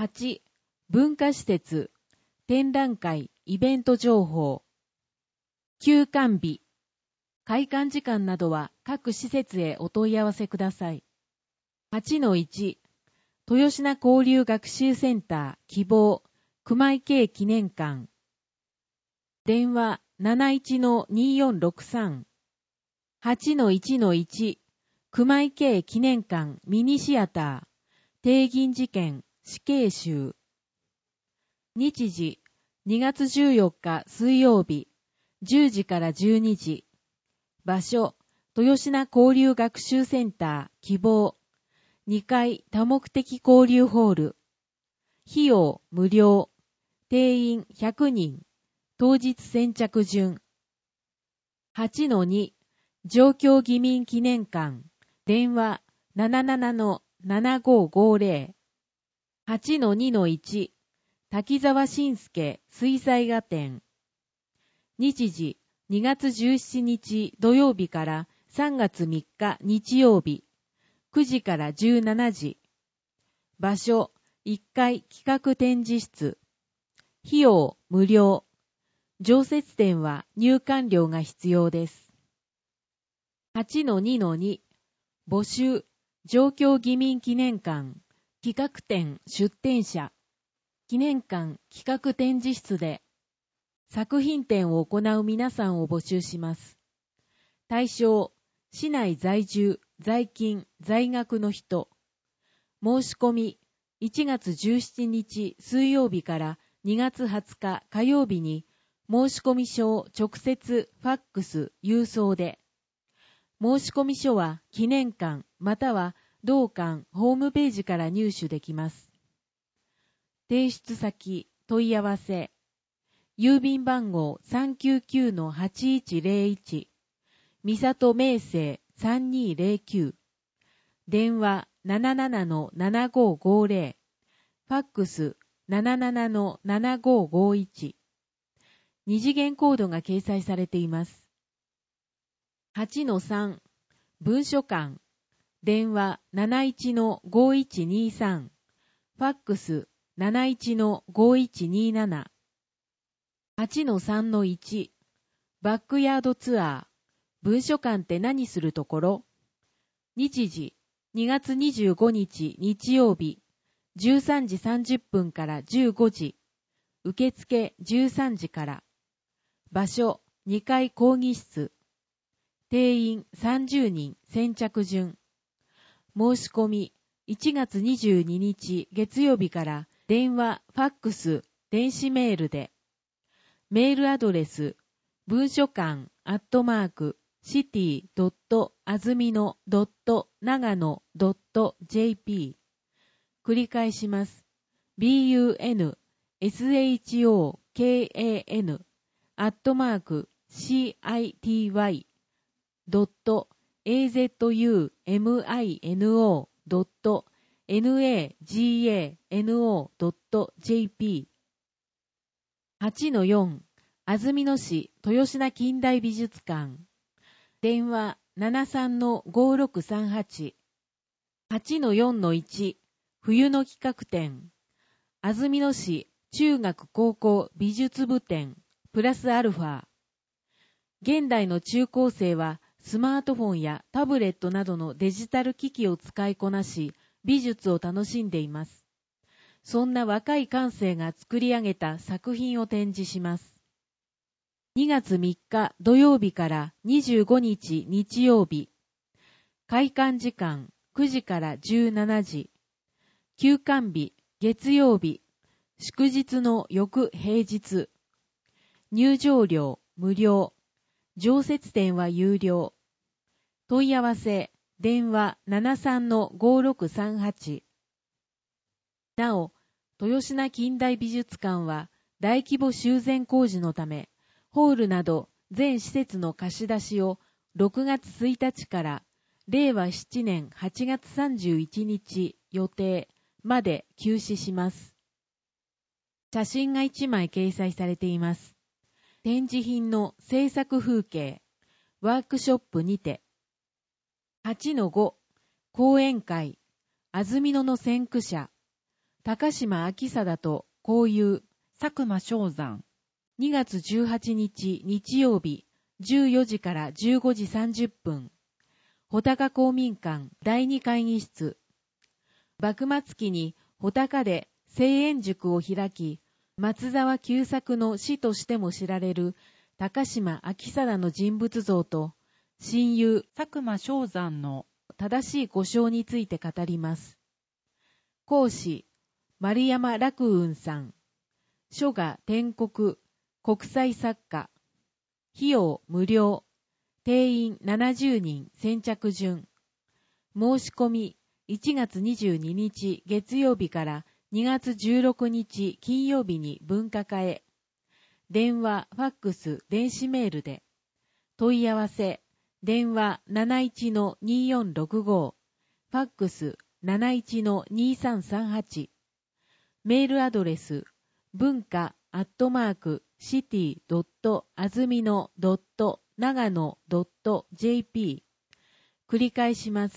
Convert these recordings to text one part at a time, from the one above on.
8、文化施設、展覧会、イベント情報。休館日、開館時間などは各施設へお問い合わせください。8-1、豊品交流学習センター希望、熊井系記念館。電話71-2463。8-1-1、熊井系記念館ミニシアター、帝銀事件死刑囚。日時、2月14日水曜日、10時から12時。場所、豊品交流学習センター希望、2階多目的交流ホール。費用無料。定員100人。当日先着順。8-2、上京義民記念館。電話77-7550。8-2-1、滝沢信介水彩画展。日時、2月17日土曜日から3月3日日曜日、9時から17時。場所、1階企画展示室。費用無料。常設展は入館料が必要です。8-2-2、募集、上京義民記念館、企画展出展者。記念館企画展示室で作品展を行う皆さんを募集します。対象、市内在住、在勤、在学の人。申し込み、1月17日水曜日から2月20日火曜日に申し込み書を直接ファックス、郵送で。申し込み書は記念館または同館ホームページから入手できます。提出先、問い合わせ。郵便番号 399-8101。三郷明生3209。電話77-7550。ファックス 77-7551。二次元コードが掲載されています。8-3、文書館。電話71-5123。ファックス 71-5127。8-3-1、バックヤードツアー。文書館って何するところ？日時、2月25日日曜日、13時30分から15時。受付13時から。場所、2階講義室。定員30人先着順。申し込み、1月22日月曜日から電話、ファックス、電子メールで。メールアドレス、文書館city.azumino.nagano.jp。繰り返します。buncity.city.azumino.nagano.jp。8-4、安曇野市豊品近代美術館。電話73-5638。8-4-1、冬の企画展。安曇野市中学高校美術部展プラスアルファ。現代の中高生はスマートフォンやタブレットなどのデジタル機器を使いこなし、美術を楽しんでいます。そんな若い感性が作り上げた作品を展示します。2月3日土曜日から25日日曜日。開館時間9時から17時。休館日月曜日。祝日の翌平日。入場料無料。常設展は有料。問い合わせ、電話73-5638。なお、豊品近代美術館は大規模修繕工事のため、ホールなど全施設の貸し出しを6月1日から令和7年8月31日予定まで休止します。写真が1枚掲載されています。展示品の制作風景、ワークショップにて。8-5、講演会、安曇野の先駆者、 高島昭貞とこういう佐久間象山。 2月18日日曜日14時から15時30分。穂高公民館第2会議室。幕末期に穂高で聖円塾を開き、松沢久作の師としても知られる高島昭貞の人物像と、親友佐久間象山の正しい呼称について語ります。講師、丸山楽雲さん。書画天国、国際作家。費用無料。定員70人先着順。申し込み1月22日月曜日から2月16日金曜日に文化課へ。電話、ファックス、電子メールで。問い合わせ、電話 71-2465、ファックス 71-2338。メールアドレス、文化@city.azumino.nagano.jp。繰り返します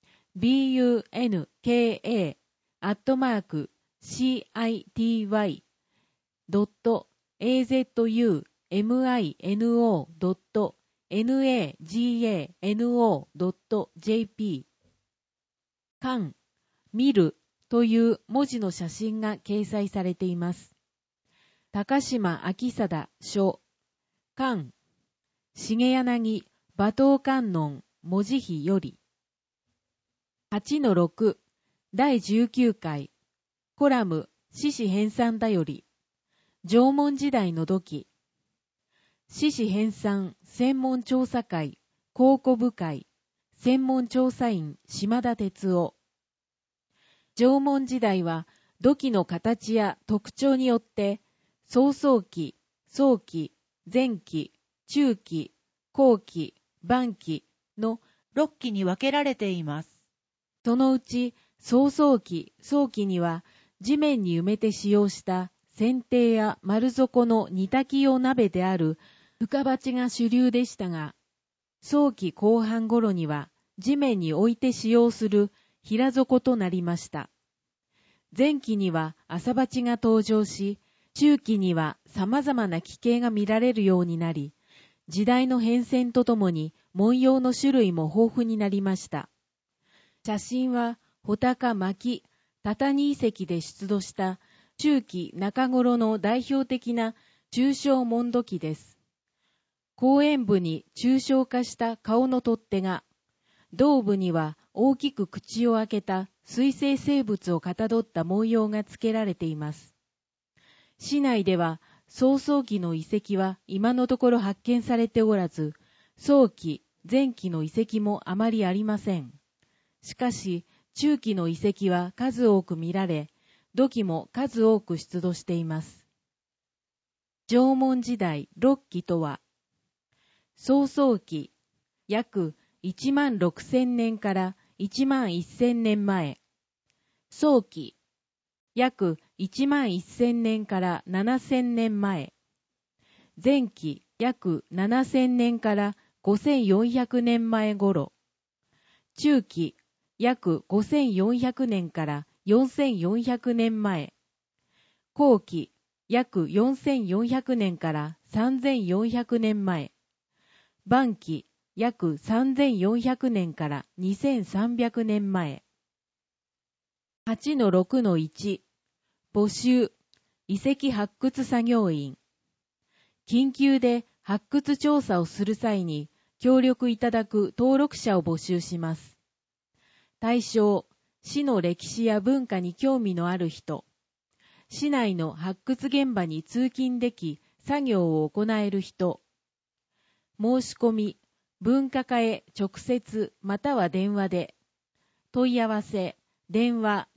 。bunka@city.azumino.nagano.jp。館、見るという文字の写真が掲載されています。高島昭貞書、館、重柳馬頭観音文字碑より。8-6、第19回、コラム、志士編纂だより。縄文時代の土器。志士編纂専門調査会、考古部会、専門調査員、島田哲夫。縄文時代は土器の形や特徴によって、草創期、早期、前期、中期、後期、晩期の 6期に分けられています。 そのうち、草創期、早期には地面に埋めて使用した剪定や丸底の煮炊き用鍋である深鉢が主流でしたが、早期後半頃には地面に置いて使用する平底となりました。前期には浅鉢が登場し、中期には様々な奇形が見られるようになり、時代の変遷とともに文様の種類も豊富になりました。写真は穂高牧谷遺跡で出土した中期中頃の代表的な抽象文土器です。後円部に抽象化した顔の取っ手が、胴部には大きく口を開けた水生生物をかたどった文様が付けられています。市内では草創期の遺跡は今のところ発見されておらず、早期、前期の遺跡もあまりありません。しかし、中期の遺跡は数多く見られ、土器も数多く出土しています。縄文時代6期とは、草創期、約16,000年から11,000年前。早期、約11,000年から7,000年前。前期、約7,000年から5,400年前頃。中期、約5,400年から4,400年前。後期、約4,400年から3,400年前。晩期、約3,400年から2,300年前。8-6-1、募集、遺跡発掘作業員。緊急で発掘調査をする際に協力いただく登録者を募集します。対象、市の歴史や文化に興味のある人。市内の発掘現場に通勤でき、作業を行える人。申し込み、文化課へ直接または電話で。問い合わせ、電話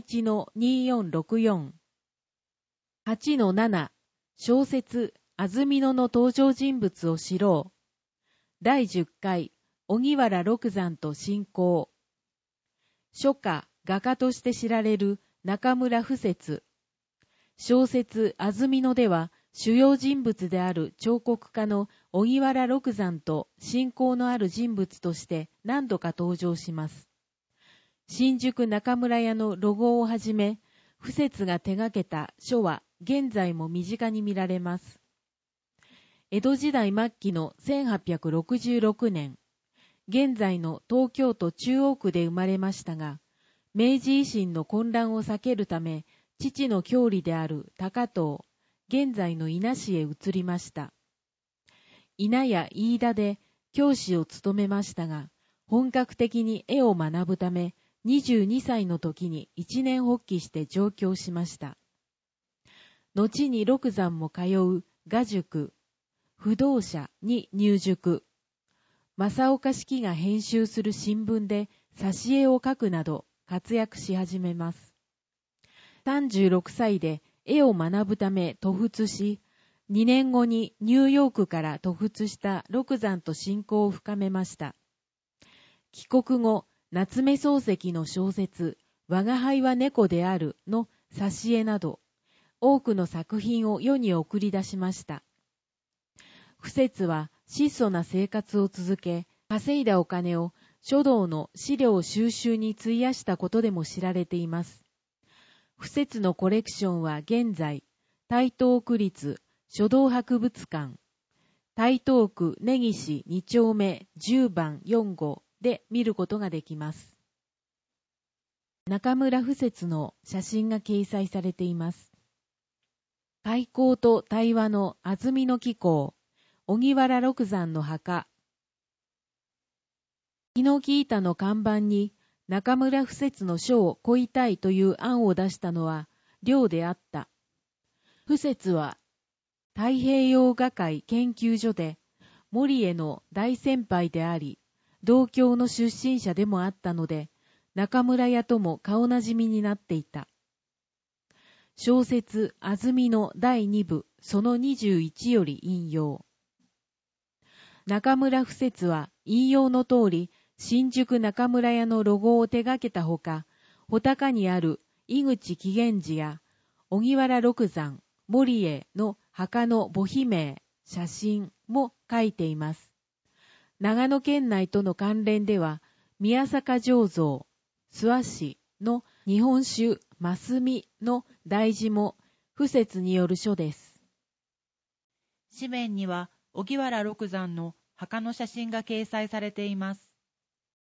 71-2464。8-7、小説、安曇野の登場人物を知ろう。第10回、荻原六山と信仰。書家、画家として知られる中村不節。小説、安曇野では、主要人物である彫刻家の荻原六山と親交のある人物として何度か登場します。新宿中村屋のロゴをはじめ、 不説が手掛けた書は現在も身近に見られます。江戸時代末期の1866年、現在の東京都中央区で生まれましたが、明治維新の混乱を避けるため、父の郷里である高遠、現在の伊那市へ移りました。伊那や飯田で教師を務めましたが、本格的に絵を学ぶため、22歳の時に一年発起して上京しました。後に六山も通う画塾、不動社に入塾。正岡子規が編集する新聞で挿絵を描くなど活躍し始めます。36歳で絵を学ぶため渡仏し、2年後にニューヨークから渡仏した六山と親交を深めました。帰国後、夏目漱石の小説、我が輩は猫であるの挿絵など、多くの作品を世に送り出しました。不説は質素な生活を続け、稼いだお金を書道の資料収集に費やしたことでも知られています。不説のコレクションは現在、台東区立書道博物館、台東区根岸2丁目10番4号で見ることができます。中村不説の写真が掲載されています。開口と対話の安曇野紀行、荻原六山の墓。ヒノキ板の看板に中村不説の書を乞いたいという案を出したのは良であった。不説は太平洋画会研究所で森への大先輩であり、同郷の出身者でもあったので、中村屋とも顔なじみになっていた。小説安曇野第2部その21より引用。中村不説は引用の通り、新宿中村屋のロゴを手掛けたほか、穂高にある井口紀元寺や荻原六山、森への墓の墓碑名、写真も書いています。長野県内との関連では、宮坂醸造、諏訪市の日本酒、ますみの題字も不説による書です。 紙面には荻原六山の墓の写真が掲載されています。